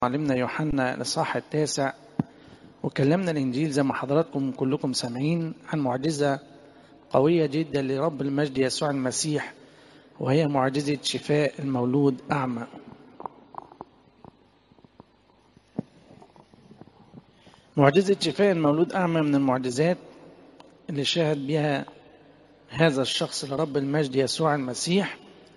معلمنا يوحنا الإصحاح 9 وكلمنا الإنجيل زي ما حضراتكم كلكم سامعين عن معجزة قوية جدا لرب المجد يسوع المسيح، وهي معجزة شفاء المولود أعمى. معجزة شفاء المولود أعمى من المعجزات اللي شاهد بها هذا الشخص لرب المجد يسوع المسيح.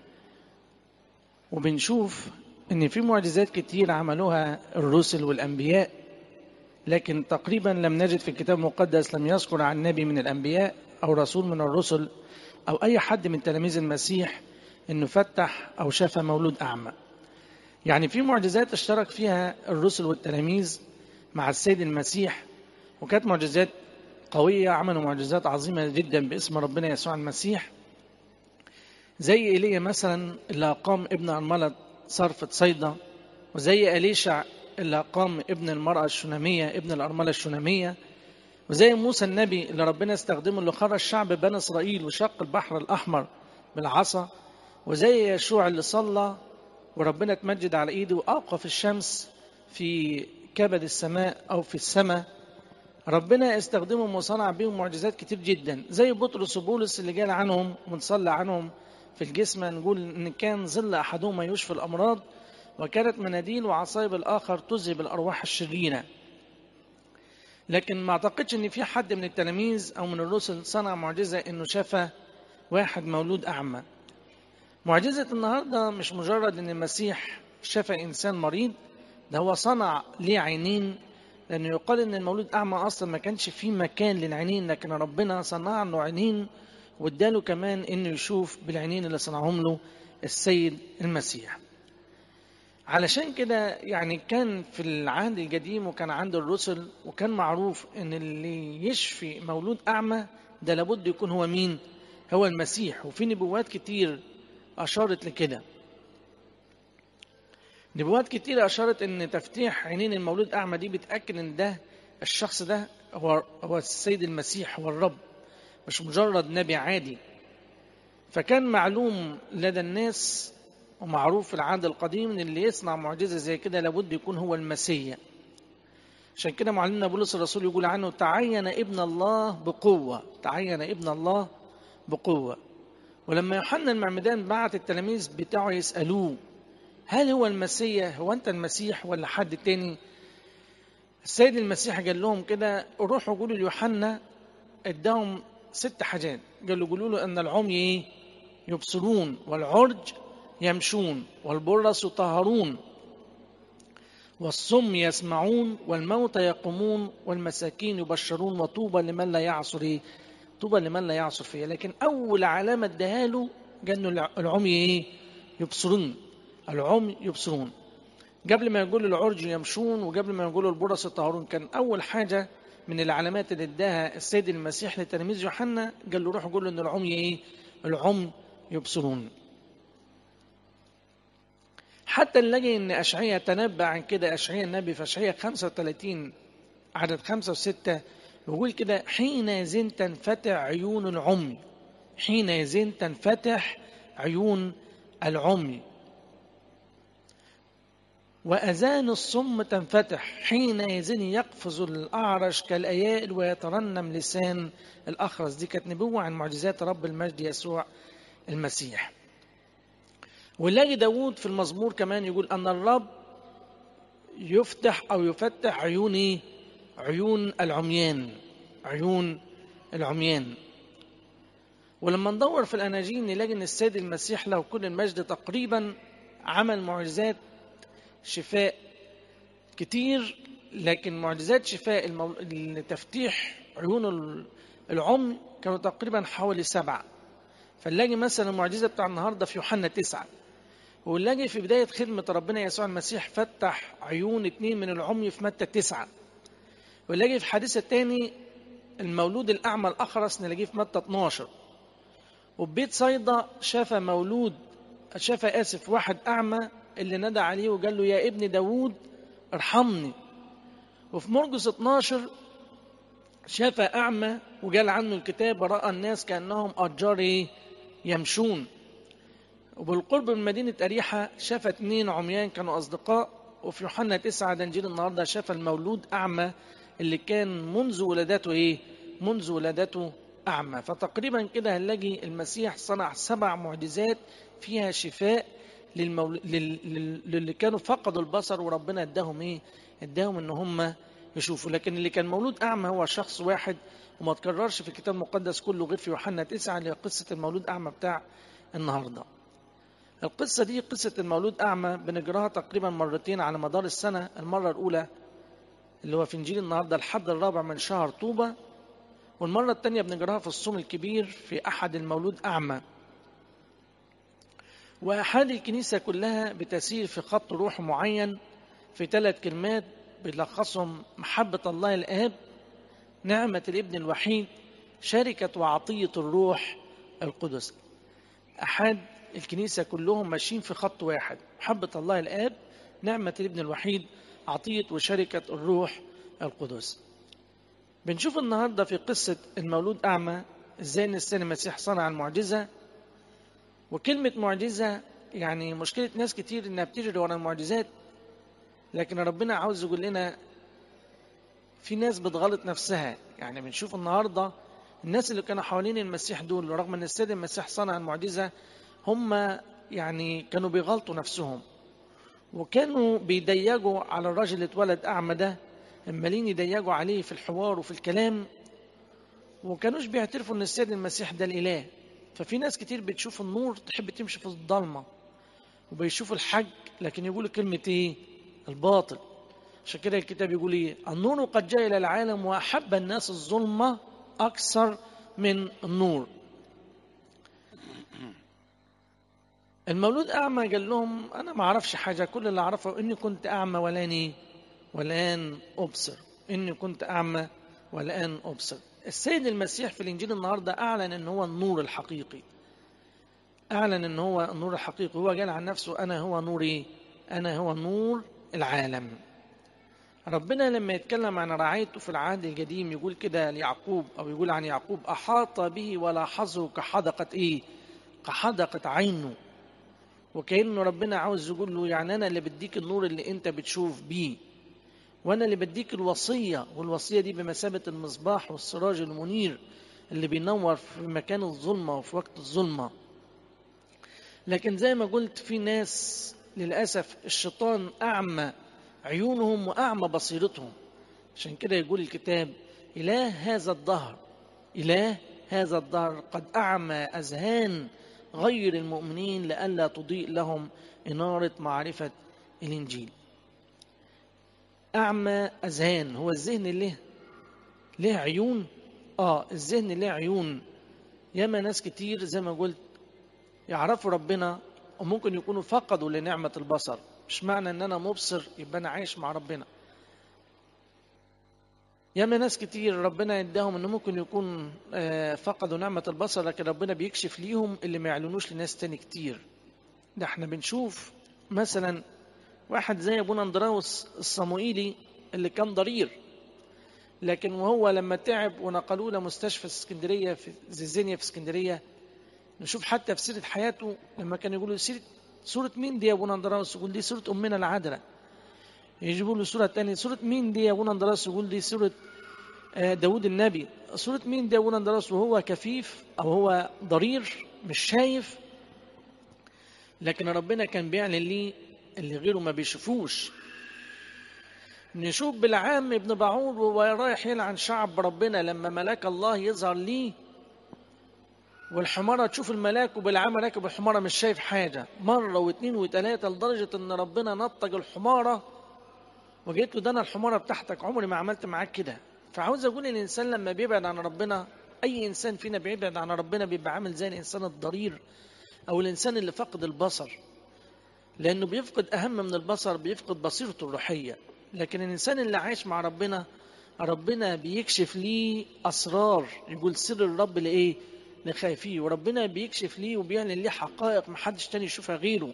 وبنشوف إن في معجزات كتير عملوها الرسل والأنبياء، لكن تقريبا لم نجد في الكتاب المقدس لم يذكر عن نبي من الأنبياء أو رسول من الرسل أو أي حد من تلاميذ المسيح إنه فتح أو شفى مولود أعمى. يعني في معجزات اشترك فيها الرسل والتلاميذ مع السيد المسيح، وكانت معجزات قوية، عملوا معجزات عظيمة جدا باسم ربنا يسوع المسيح، زي إيليا مثلا اللي أقام ابن أرملة صرفة صيدا، وزي أليشع اللي أقام ابن المرأة الشونامية ابن الأرملة الشونامية، وزي موسى النبي اللي ربنا استخدمه اللي خرج شعب بني إسرائيل وشق البحر الأحمر بالعصا، وزي يشوع اللي صلى وربنا تمجد على إيده وأوقف الشمس في كبد السماء أو في السماء. ربنا استخدمهم وصنع بهم معجزات كتير جدا، زي بطرس وبولس اللي قال عنهم ونصلي عنهم في الجسم، نقول إن كان ظل أحدهما يشفي الأمراض، وكانت مناديل وعصايب الآخر تذهب الأرواح الشريرة. لكن ما أعتقدش إن في حد من التلاميذ أو من الرسل صنع معجزة إنه شفى واحد مولود أعمى. معجزة النهاردة مش مجرد إن المسيح شفى إنسان مريض، ده هو صنع ليه عينين، لأنه يقال إن المولود أعمى أصلا ما كانش فيه مكان للعينين، لكن ربنا صنع له عينين واداله كمان إنه يشوف بالعينين اللي صنعهم له السيد المسيح. علشان كده يعني كان في العهد القديم وكان عند الرسل وكان معروف ان اللي يشفي مولود اعمى ده لابد يكون هو مين؟ هو المسيح. وفي نبوات كتير اشارت لكده، نبوات كتير اشارت ان تفتيح عينين المولود اعمى دي بتاكد ان ده الشخص ده هو السيد المسيح، هو الرب، مش مجرد نبي عادي. فكان معلوم لدى الناس ومعروف في العهد القديم ان اللي يصنع معجزه زي كده لابد يكون هو المسيح. عشان كده معلمنا بولس الرسول يقول عنه تعين ابن الله بقوه، تعين ابن الله بقوه. ولما يوحنا المعمدان بعت التلاميذ بتاعه يسالوه هل هو المسيح، هو انت المسيح ولا حد تاني، السيد المسيح قال لهم كده روحوا قولوا ليوحنا، اداهم 6 حاجات. قال له قولوا له ان العمي يبصرون والعرج يمشون والبرص يطهرون والصم يسمعون والموتى يقومون والمساكين يبشرون وطوبى لمن لا يعصر طوبى لمن لا يعصر فيه. لكن اول علامه اداها له قال العمي يبصرون، العمي يبصرون. قبل ما يقول العرج يمشون وقبل ما يقول البرص يطهرون، كان اول حاجه من العلامات اللي اداها السيد المسيح لتلاميذ يوحنا قال له روحوا قولوا ان العمي العمي يبصرون. حتى نلاقي ان اشعياء تنبأ عن كده، اشعياء النبي في اشعياء 35 عدد 5 و6 يقول كده حينئذ تنفتح عيون العمي، حينئذ تنفتح عيون العمي وأذان الصم تنفتح، حينئذ يقفز الأعرج كالأيائل ويترنم لسان الأخرس. دي كانت نبوة عن معجزات رب المجد يسوع المسيح. ونلاقي داود في المزمور كمان يقول أن الرب يفتح أو يفتح عيون عيون العميان، عيون العميان. ولما ندور في الأناجيل نلاقي أن السيد المسيح له كل المجد تقريبا عمل معجزات شفاء كتير، لكن معجزات شفاء تفتيح عيون العمي كانوا تقريبا حوالي 7. فنلاقي مثلا المعجزة بتاع النهاردة في يوحنا 9، ونلاقي في بداية خدمة ربنا يسوع المسيح فتح عيون 2 من العمي في متى 9، ونلاقي في حديث الثاني المولود الأعمى الأخرس نلاقيه في متى 12، وببيت صيدا شاف واحد أعمى اللي ندى عليه وقال له يا ابن داود ارحمني. وفي مرقس 12 شاف أعمى وقال عنه الكتاب رأى الناس كأنهم أشجار يمشون. وبالقرب من مدينة أريحة شاف 2 عميان كانوا أصدقاء وفي يوحنا 9 ده إنجيل النهاردة شاف المولود أعمى اللي كان منذ ولادته إيه؟ منذ ولادته أعمى. فتقريبا كده هنلاقي المسيح صنع 7 معجزات فيها شفاء للي كانوا فقدوا البصر، وربنا اداهم إيه؟ اداهم إن هم يشوفوا. لكن اللي كان مولود أعمى هو شخص واحد، وما تكررش في الكتاب المقدس كله غير في يوحنا 9 اللي هي قصة المولود أعمى بتاع النهارده. القصة دي قصة المولود أعمى بنجراها تقريبا مرتين على مدار السنة. المرة الأولى اللي هو في إنجيل النهارده الحد الرابع من شهر طوبة، والمرة الثانية بنجراها في الصوم الكبير في أحد المولود أعمى. وأحد الكنيسة كلها بتسير في خط روح معين في 3 كلمات بيلخصهم: محبة الله الآب، نعمة الابن الوحيد، شركة وعطية الروح القدس. أحد الكنيسة كلهم ماشيين في خط واحد: محبة الله الآب، نعمة الابن الوحيد، عطية وشركة الروح القدس. بنشوف النهاردة في قصة المولود أعمى إزاي إن السيد المسيح صنع المعجزة. وكلمة معجزة يعني مشكلة ناس كتير إنها بتجري ورا المعجزات، لكن ربنا عاوز يقول لنا في ناس بتغلط نفسها. يعني بنشوف النهاردة الناس اللي كانوا حوالين المسيح دول رغم أن السيد المسيح صنع المعجزة هم يعني كانوا بيغلطوا نفسهم، وكانوا بيضيقوا على الراجل اللي اتولد أعمى ده، عمالين يضيقوا عليه في الحوار وفي الكلام، وكانوش بيعترفوا أن السيد المسيح ده الإله. ففي ناس كتير بتشوف النور تحب تمشي في الضلمة، وبيشوفوا الحق لكن يقولوا كلمة إيه؟ الباطل. عشان كده الكتاب يقول إيه؟ النور قد جاء إلى العالم وأحب الناس الظلمة أكثر من النور. المولود أعمى قال لهم أنا ما أعرفش حاجة، كل اللي أعرفه إني كنت أعمى والآن أبصر. إني كنت أعمى والآن أبصر. السيد المسيح في الإنجيل النهاردة أعلن إن هو النور الحقيقي، أعلن إن هو النور الحقيقي. هو قال عن نفسه أنا هو نوري، أنا هو نور العالم. ربنا لما يتكلم عن رعايته في العهد القديم يقول كده ليعقوب، أو يقول عن يعقوب: أحاط به ولاحظه كحدقة إيه؟ كحدقة عينه. وكأنه ربنا عاوز يقول له يعني أنا اللي بديك النور اللي أنت بتشوف بيه، وأنا اللي بديك الوصية، والوصية دي بمثابة المصباح والسراج المنير اللي بينور في مكان الظلمة وفي وقت الظلمة. لكن زي ما قلت في ناس للأسف الشيطان أعمى عيونهم وأعمى بصيرتهم. عشان كده يقول الكتاب: إله هذا الدهر قد أعمى أذهان غير المؤمنين لئلا تضيء لهم إنارة معرفة الإنجيل. أعمى أذهان، هو الذهن اللي له عيون؟ الذهن له عيون. ياما ناس كتير زي ما قلت يعرفوا ربنا وممكن يكونوا فقدوا لنعمة البصر. مش معنى ان انا مبصر يبقى انا عايش مع ربنا. ياما ناس كتير ربنا يداهم انه ممكن يكون فقدوا نعمة البصر، لكن ربنا بيكشف ليهم اللي ما يعلنوش لناس تاني كتير. ده احنا بنشوف مثلا واحد زي ابونا اندراوس الصموئيلي اللي كان ضرير، لكن وهو لما تعب ونقلوه لمستشفى اسكندرية في زيزينيا في اسكندرية، نشوف حتى في سيرة حياته لما كان يقولوا سورة مين دي يا ابونا اندراوس؟ يقول دي سورة أمنا العذراء. يجيبوا له سورة تانية: سورة مين دي يا ابونا اندراوس؟ يقول دي سورة داود النبي. سورة مين دي يا ابونا اندراوس؟ وهو كفيف أو هو ضرير مش شايف، لكن ربنا كان بيعلن ليه اللي غيره ما بيشوفوش. نشوف بالعام ابن باعور وهو رايح يلعن شعب ربنا لما ملاك الله يظهر ليه، والحمارة تشوف الملاك وبالعام راكب الحمارة مش شايف حاجة، مرة واثنين وثلاثة، لدرجة ان ربنا نطق الحمارة وجيت له: ده انا الحمارة بتاعتك، عمري ما عملت معاك كده. فعاوز اقول الانسان لما بيبعد عن ربنا، اي انسان فينا بيبعد عن ربنا بيبقى عامل زي الانسان الضرير او الانسان اللي فقد البصر، لانه بيفقد اهم من البصر، بيفقد بصيرته الروحية. لكن الانسان اللي عايش مع ربنا بيكشف ليه اسرار. يقول سر الرب لايه؟ لخايفيه. وربنا بيكشف ليه وبيعلن ليه حقائق محدش تاني يشوفها غيره،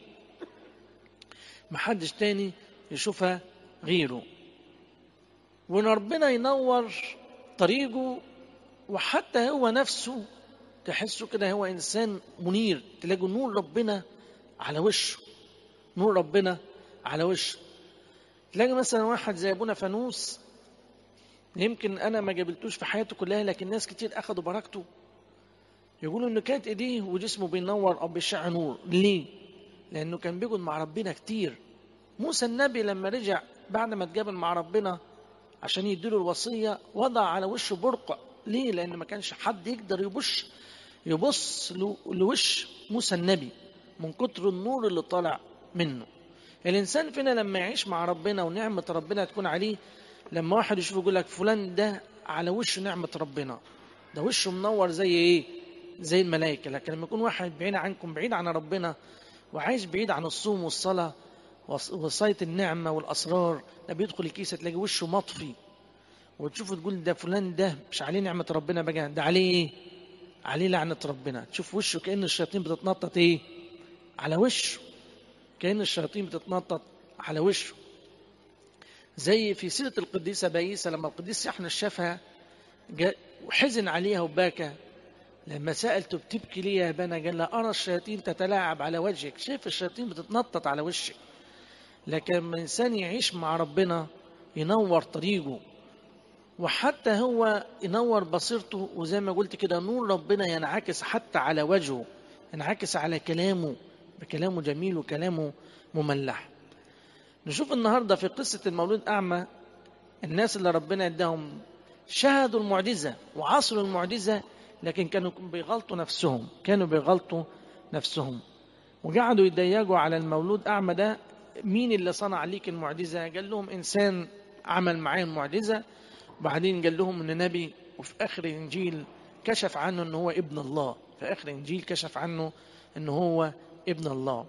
محدش تاني يشوفها غيره. وان ربنا ينور طريقه، وحتى هو نفسه تحسه كده هو انسان منير، تلاقوا نور ربنا على وشه، نور ربنا على وشه. تلاقي مثلا واحد زي ابونا فانوس، يمكن انا ما قابلتوش في حياته كلها، لكن ناس كتير اخذوا بركته، يقولوا انه كانت ايديه وجسمه بينور او بيشع نور. ليه؟ لانه كان بيقعد مع ربنا كتير. موسى النبي لما رجع بعد ما اتقابل مع ربنا عشان يديله الوصية، وضع على وشه برقع. ليه؟ لان ما كانش حد يقدر يبص لوش موسى النبي من كتر النور اللي طالع منه. الإنسان فينا لما يعيش مع ربنا ونعمة ربنا تكون عليه، لما واحد يشوف يقول لك فلان ده على وشه نعمة ربنا، ده وشه منور زي ايه؟ زي الملائكة. لكن لما يكون واحد بعيد عنكم، بعيد عن ربنا، وعايش بعيد عن الصوم والصلاة وصاية النعمة والأسرار، ده بيدخل الكيسة تلاقي وشه مطفي، وتشوفه تقول ده فلان ده مش عليه نعمة ربنا، بقى ده عليه ايه؟ عليه لعنة ربنا. تشوف وشه كأن الشياطين بتتنطط ايه؟ على وشه، كأن الشياطين بتتنطط على وشه. زي في سيرة القديسة بايسة، لما القديس يحنى شافها وحزن عليها وباكى، لما سألته بتبكي ليه يا بنا؟ قال لها أرى الشياطين تتلاعب على وجهك. شايف الشياطين بتتنطط على وشك. لكن لما الإنسان يعيش مع ربنا ينور طريقه، وحتى هو ينور بصيرته، وزي ما قلت كده نور ربنا ينعكس حتى على وجهه، ينعكس على كلامه، بكلامه جميل وكلامه مملح. نشوف النهاردة في قصة المولود أعمى، الناس اللي ربنا اداهم شهدوا المعجزة وعصروا المعجزة، لكن كانوا بيغلطوا نفسهم وقعدوا يضيقوا على المولود أعمى ده. مين اللي صنع ليك المعجزة؟ قال لهم إنسان عمل معاه المعجزة، وبعدين قال لهم إن نبي، وفي آخر الإنجيل كشف عنه إن هو ابن الله. في آخر الإنجيل كشف عنه إن هو ابن الله.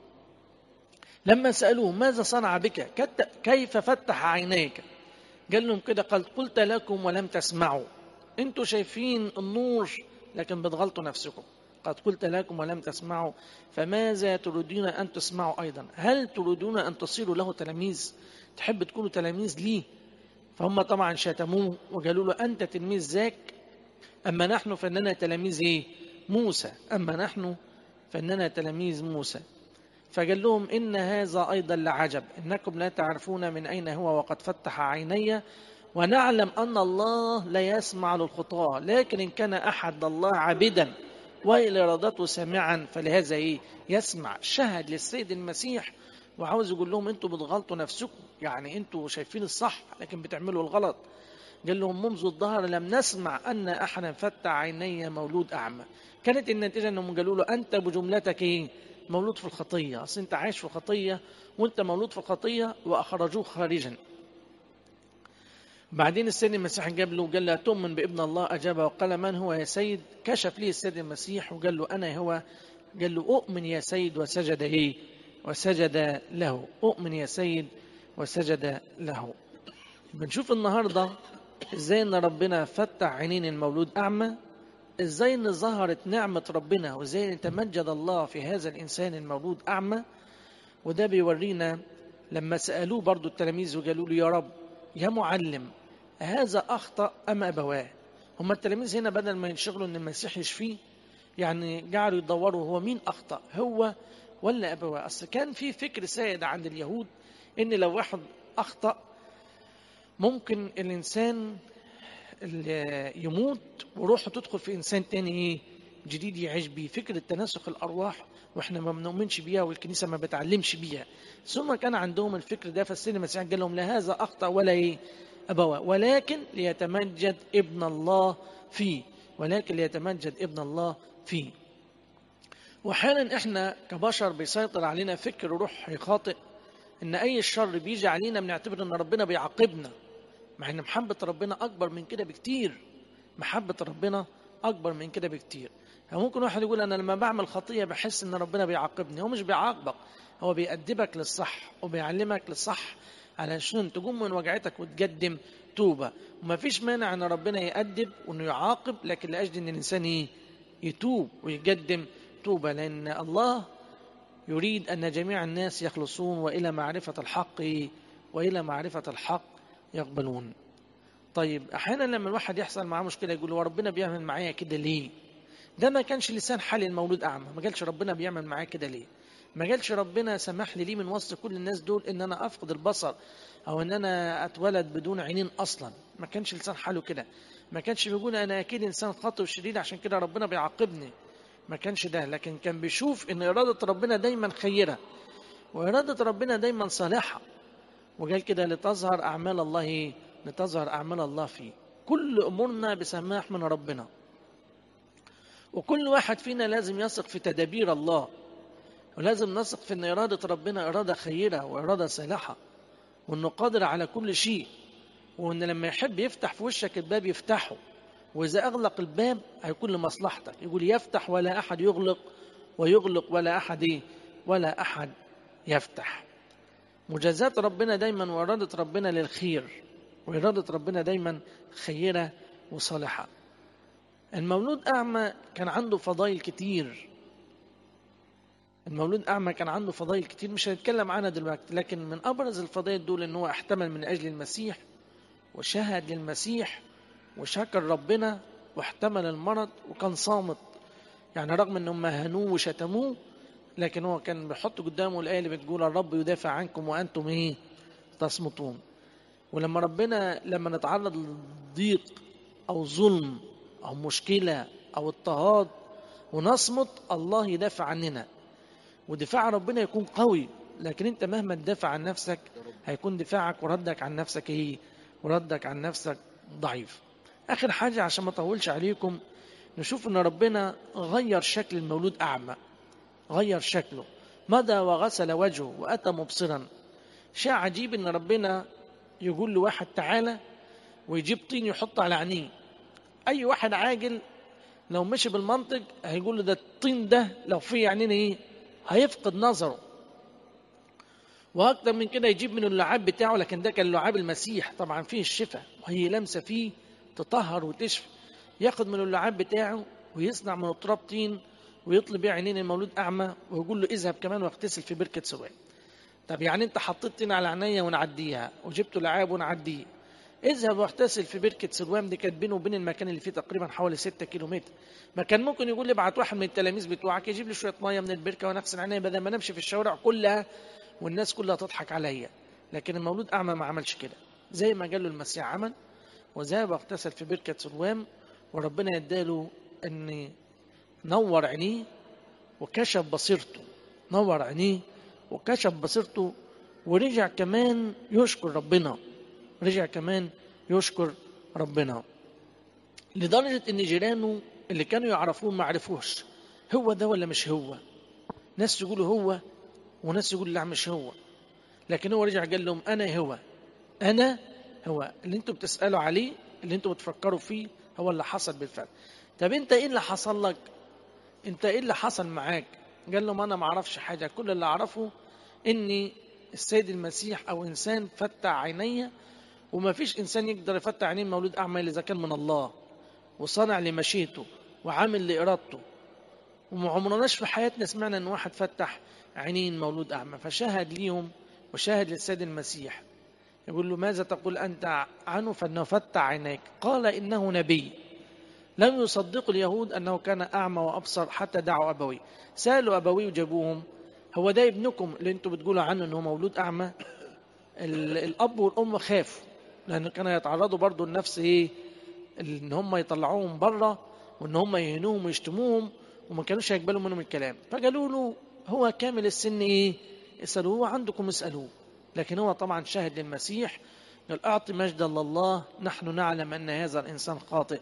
لما سألوه ماذا صنع بك؟ كيف فتح عينيك؟ قال لهم كده، قلت لكم ولم تسمعوا. انتوا شايفين النور لكن بتغلطوا نفسكم. قد قلت لكم ولم تسمعوا، فماذا تريدون أن تسمعوا أيضا؟ هل تريدون أن تصيروا له تلاميذ؟ تحب تكونوا تلاميذ ليه؟ فهم طبعا شتموه وقالوا له أنت تلميذ ذاك، أما نحن فإننا تلاميذ إيه؟ موسى. أما نحن فإننا تلاميذ موسى. فقال لهم إن هذا أيضا لعجب، إنكم لا تعرفون من أين هو وقد فتح عيني، ونعلم أن الله لا يسمع للخطاة، لكن إن كان أحد الله عبدا وإلى إرادته سامعا فلهذا إيه؟ يسمع. شهد للسيد المسيح وعاوز يقول لهم أنتوا بتغلطوا نفسكم، يعني أنتوا شايفين الصح لكن بتعملوا الغلط. قال لهم منذ الظهر لم نسمع أن أحدا فتح عيني مولود أعمى. كانت النتيجة أنهم قالوا له أنت بجملتك إيه؟ مولود في الخطية. أصل أنت عايش في الخطية وأنت مولود في الخطية، وأخرجوه خارجا. بعدين السيد المسيح جاب له وقال له تؤمن بابن الله؟ أجاب وقال من هو يا سيد؟ كشف لي السيد المسيح وقال له أنا هو. قال له أؤمن يا سيد، وسجد إيه؟ وسجد له. أؤمن يا سيد وسجد له. بنشوف النهاردة إزاي أن ربنا فتح عينين المولود أعمى، إزاي أن ظهرت نعمة ربنا، وإزاي أن تمجد الله في هذا الإنسان المولود أعمى. وده بيورينا لما سألوه برضو التلاميذ وقالوا له يا رب يا معلم هذا أخطأ أم أبواه؟ هم التلاميذ هنا بدل ما ينشغلوا أن المسيح يشفيه، يعني قعدوا يدوروا هو مين أخطأ، هو ولا أبواه. أصل كان في فكر سائد عند اليهود إن لو واحد أخطأ ممكن الإنسان اللي يموت وروحه تدخل في إنسان تاني إيه؟ جديد يعيش بيه. فكرة تناسخ الأرواح وإحنا ما بنؤمنش بيها والكنيسة ما بتعلمش بيها. ثم كان عندهم الفكر ده، فالسيد المسيح قال لهم لا هذا أخطأ ولا إيه؟ أبواه، ولكن ليتمجد ابن الله فيه. ولكن ليتمجد ابن الله فيه. وأحيانا إحنا كبشر بيسيطر علينا فكر روحي خاطئ إن أي الشر بيجي علينا بنعتبر إن ربنا بيعاقبنا، مع إن محبة ربنا أكبر من كده بكتير. محبة ربنا أكبر من كده بكتير. ممكن واحد يقول أنا لما بعمل خطية بحس إن ربنا بيعاقبني. هو مش بيعاقبك، هو بيأدبك للصح وبيعلمك للصح علشان تقوم من وجعتك وتقدم توبة. وما فيش مانع إن ربنا يأدب وإنه يعاقب، لكن لأجل إن الإنسان يتوب ويقدم توبة، لأن الله يريد أن جميع الناس يخلصون وإلى معرفة الحق يقبلون. طيب أحيانا لما الواحد يحصل معاه مشكلة يقول هو ربنا بيعمل معايا كده ليه؟ ده ما كانش لسان حال المولود أعمى، ما قالش ربنا بيعمل معايا كده ليه. ما قالش ربنا سمح لي من وسط كل الناس دول ان انا افقد البصر او ان انا اتولد بدون عينين اصلا. ما كانش لسان حاله كده. ما كانش بيقول انا اكيد انسان خاطئ وشرير عشان كده ربنا بيعاقبني. ما كانش ده، لكن كان بيشوف ان اراده ربنا دايما خيره واراده ربنا دايما صالحه. وقال كده لتظهر اعمال الله ايه؟ لتظهر اعمال الله فيه. كل امورنا بسماح من ربنا، وكل واحد فينا لازم يثق في تدابير الله، ولازم نثق في ان اراده ربنا اراده خيره واراده صالحه، وانه قادر على كل شيء، وان لما يحب يفتح في وشك الباب يفتحه، واذا اغلق الباب هيكون لمصلحتك. يقول يفتح ولا احد يغلق، ويغلق ولا احد ايه؟ ولا احد يفتح. مجازات ربنا دايما واراده ربنا للخير، واراده ربنا دايما خيره وصالحه. المولود اعمى كان عنده فضائل كتير. المولود أعمى كان عنده فضائل كتير مش هنتكلم عنها دلوقتي، لكن من أبرز الفضائل دول إن هو احتمل من أجل المسيح، وشهد للمسيح، وشكر ربنا، واحتمل المرض، وكان صامت. يعني رغم إنهم هانوه وشتموه، لكن هو كان بيحط قدامه الآية اللي بتقول الرب يدافع عنكم وأنتم إيه؟ تصمتون. ولما لما نتعرض لضيق أو ظلم أو مشكلة أو اضطهاد ونصمت، الله يدافع عننا، ودفاع ربنا يكون قوي. لكن انت مهما تدافع عن نفسك هيكون دفاعك وردك عن نفسك ايه؟ وردك عن نفسك ضعيف. اخر حاجة عشان ما اطولش عليكم، نشوف ان ربنا غير شكل المولود اعمى، غير شكله، مضى وغسل وجهه واتى مبصرا. شيء عجيب ان ربنا يقول لواحد تعالى ويجيب طين يحط على عينيه. اي واحد عاقل لو مشي بالمنطق هيقول له ده الطين ده لو فيه عينين ايه؟ هيفقد نظره. واكتر من كده يجيب من اللعاب بتاعه، لكن ده كان لعاب المسيح طبعا فيه الشفاء، وهي لمسه فيه تطهر وتشفى. ياخد من اللعاب بتاعه ويصنع من التراب طين ويطلب بيه عينين المولود اعمى، ويقول له اذهب كمان واغتسل في بركه سواء. طب يعني انت حطيت طين على عينيا ونعديها، وجبت لعاب ونعديه، اذهب واغتسل في بركه سلوام. دي كانت بينه وبين المكان اللي فيه تقريبا حوالي 6 كيلومتر. ما كان ممكن يقول لي ابعت واحد من التلاميذ بتوعك يجيب لي شويه ميه من البركه ونغسل عينيا بدل ما نمشي في الشوارع كلها والناس كلها تضحك عليا. لكن المولود اعمى ما عملش كده، زي ما قال له المسيح عمل، وذهب واغتسل في بركه سلوام. وربنا اداله ان نور عينيه وكشف بصيرته، نور عينيه وكشف بصيرته، ورجع كمان يشكر ربنا، رجع كمان يشكر ربنا. لدرجة ان جيرانه اللي كانوا يعرفوه ما عرفوش هو ده ولا مش هو. ناس يقولوا هو وناس يقولوا لا مش هو. لكن هو رجع قال لهم انا هو، انا هو اللي انتوا بتسألوا عليه، اللي انتوا بتفكروا فيه هو اللي حصل بالفعل. طب انت ايه اللي حصل لك؟ انت ايه اللي حصل معاك؟ قال لهم انا ما اعرفش حاجة، كل اللي اعرفه اني السيد المسيح او انسان فتح عيني، وما فيش انسان يقدر يفتح عينين مولود اعمى الا اذا كان من الله وصانع لمشيئته وعامل لارادته. وما عمرناش في حياتنا سمعنا ان واحد فتح عينين مولود اعمى. فشاهد ليهم وشاهد للسيد المسيح، يقول له ماذا تقول انت عنه؟ فانه فتح عينيك. قال انه نبي. لم يصدق اليهود انه كان اعمى وابصر حتى دعوا ابويه. سالوا ابويه وجابوهم، هو ده ابنكم اللي انتوا بتقولوا عنه انه مولود اعمى؟ الاب والام خافوا، لان كانوا يتعرضوا برضو لنفس ايه؟ ان هم يطلعوهم بره، وان هم يهنوهم ويشتموهم، وما كانوش هيقبلوا منهم الكلام. فقالوا له هو كامل السن ايه؟ اسالوه عندكم اسالوه. لكن هو طبعا شاهد للمسيح، قال اعطي مجدا لله، نحن نعلم ان هذا الانسان خاطئ.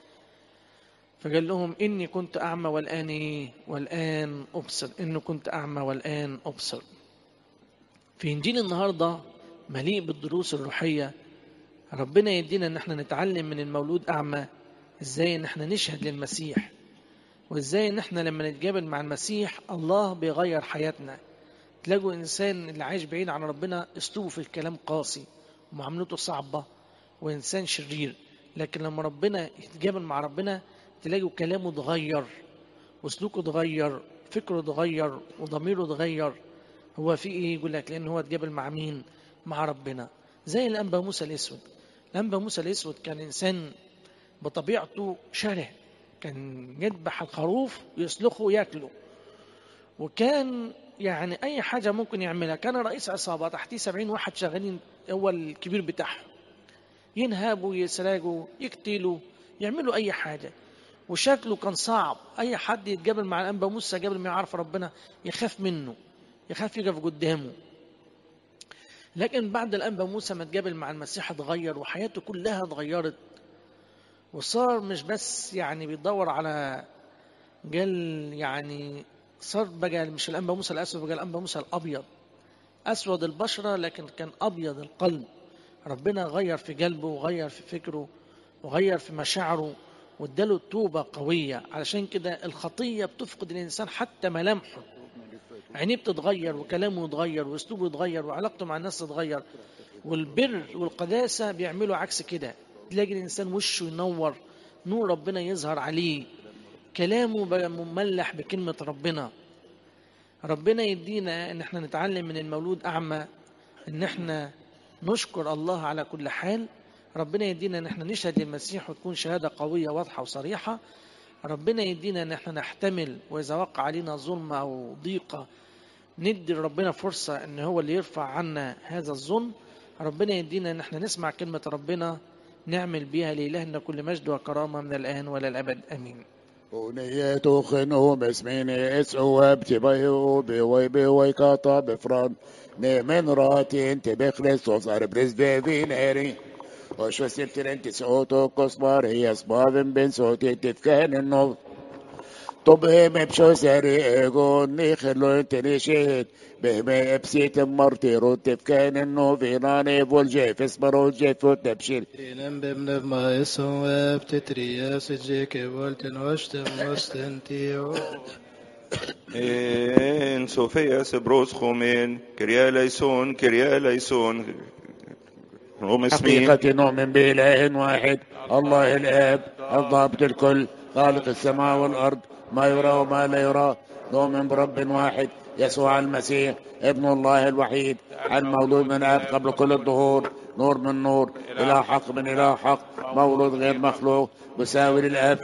فقال لهم اني كنت اعمى والان ايه؟ والان ابصر. اني كنت اعمى والان ابصر. في انجيل النهارده مليء بالدروس الروحيه. ربنا يدينا ان احنا نتعلم من المولود اعمى ازاي ان احنا نشهد للمسيح، وازاي ان احنا لما نتقابل مع المسيح الله بيغير حياتنا. تلاقوا انسان اللي عايش بعيد عن ربنا اسلوبه في الكلام قاسي ومعاملته صعبة وانسان شرير، لكن لما ربنا يتقابل مع ربنا تلاقوا كلامه اتغير وسلوكه اتغير، فكره اتغير وضميره اتغير. هو في ايه؟ يقول لك لان هو اتقابل مع مين؟ مع ربنا. زي الانبا موسى الاسود. الانبا موسى الاسود كان انسان بطبيعته شره، كان يذبح الخروف يسلخه وياكله، وكان يعني أي حاجة ممكن يعملها. كان رئيس عصابة تحتيه 70 واحد شغالين، هو الكبير بتاعهم، ينهبوا يسرقوا يقتلوا يعملوا أي حاجة. وشكله كان صعب، أي حد يتقابل مع الأنبا موسى قبل ما يعرف ربنا يخاف منه، يخاف يقف قدامه. لكن بعد الأنبا موسى ما تقابل مع المسيح اتغير، وحياته كلها اتغيرت، وصار مش بس يعني بيدور على يعني صار بقى مش الأنبا موسى الأسود، بقى الأنبا موسى الأبيض، أسود البشرة لكن كان أبيض القلب. ربنا غير في قلبه وغير في فكره وغير في مشاعره واداله توبة قوية. علشان كده الخطية بتفقد الإنسان حتى ملامحه، عينيه بتتغير وكلامه يتغير واسلوبه يتغير وعلاقته مع الناس تتغير. والبر والقداسة بيعملوا عكس كده، تلاقي الإنسان وشه ينور، نور ربنا يظهر عليه، كلامه بقى مملح بكلمة ربنا. ربنا يدينا ان احنا نتعلم من المولود أعمى ان احنا نشكر الله على كل حال. ربنا يدينا ان احنا نشهد للمسيح وتكون شهادة قوية واضحة وصريحة. ربنا يدينا ان احنا نحتمل، واذا وقع علينا ظلم او ضيقة ندي لربنا فرصة ان هو اللي يرفع عنا هذا الظلم. ربنا يدينا ان احنا نسمع كلمة ربنا نعمل بيها. لإلهنا كل مجد وكرامة من الآن ولا الأبد آمين. ونيتو خنو مسميني اسعوا بتبايو بيوي كاطا بفران من راتي انت بخريستوس اربرز بفينيري وشو سبتر انت سعوتو كسبار هي سبابن بين صوتي تفكان النوف طب هم بشو ساري ايقوني خلو انت نشيد بهما ابسيت مرتي روت تفكان النوف فيناني فولجيف اسمرو جيف وتبشير إنم بمنف ما يسوى بتترياس جيك والتن واشتم وستنتيو إن سوفيا سبروس خومين كريا ليسون هم اسمين حقيقة نؤمن بإله واحد الله الآب الضابط الكل خالق السماء والأرض ما يرى وما لا يرى. نؤمن برب واحد يسوع المسيح ابن الله الوحيد المولود من آب قبل كل الظهور، نور من نور، إله حق من إله حق، مولود غير مخلوق، مساوي للآب